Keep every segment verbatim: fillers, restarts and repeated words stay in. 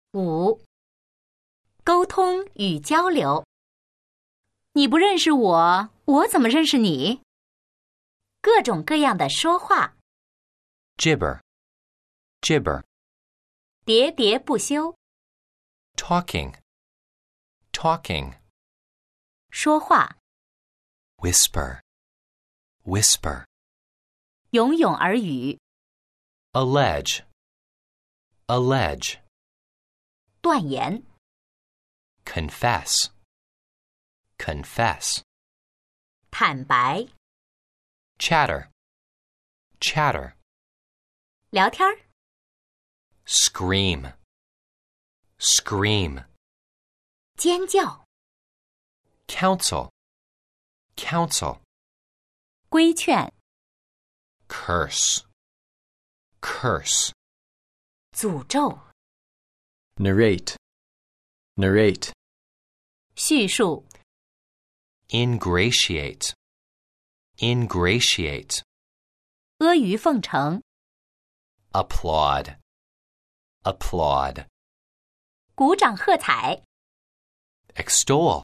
五、沟通与交流。你不认识我，我怎么认识你？各种各样的说话。 Gibber. Gibber. 喋喋不休。 Talking. Talking. 说话。 Whisper. Whisper. 咏咏而语。 Allege. Allege. 断言。 Confess. Confess. 坦白。 Chatter. Chatter. 聊天儿。 Scream. Scream. 尖叫。 Counsel. Counsel. 规劝。 Curse. Curse. 诅咒。 Narrate. Narrate. 叙述。 Ingratiate. Ingratiate. 阿谀奉承。 Applaud. Applaud. 鼓掌喝彩。 Extol.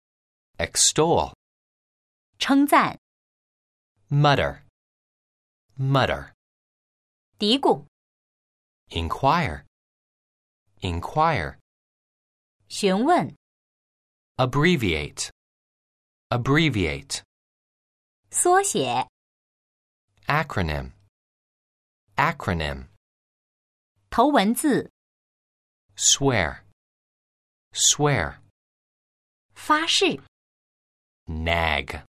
Extol. 称赞。 Mutter. Mutter. 嘀咕。 Inquire. Inquire. 询问。 Abbreviate. Abbreviate. 缩写。 Acronym. Acronym. 头文字。 Swear. Swear. 发誓。 Nag.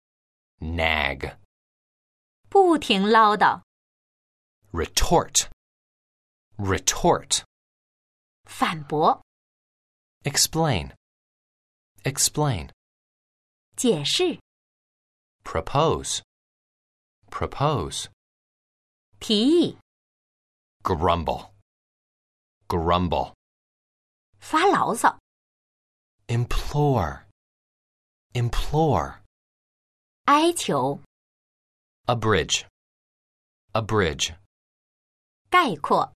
Nag. 不停唠叨。 Retort. Retort. 反驳。 Explain. Explain. 解释。 Propose. Propose. 提议。 Grumble. Grumble. 发牢骚。 Implore. Implore. 哀求。 Abridge. Abridge. 概括。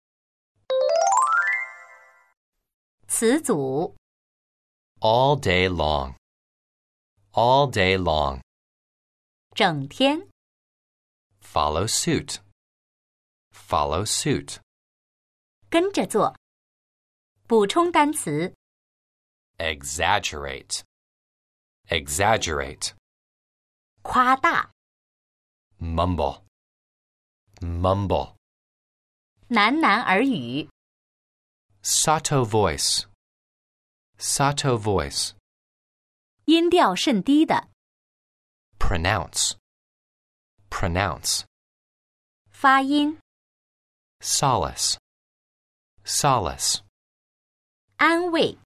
词组。 All day long. All day long. 整天。 Follow suit. Follow suit. 跟着做。补充单词。 Exaggerate. Exaggerate. 夸大。 Mumble. Mumble. 喃喃耳语。 Sotto voice. Sotto voice. 音调甚低的。 Pronounce. Pronounce. 发音。 Solace. Solace. 安慰。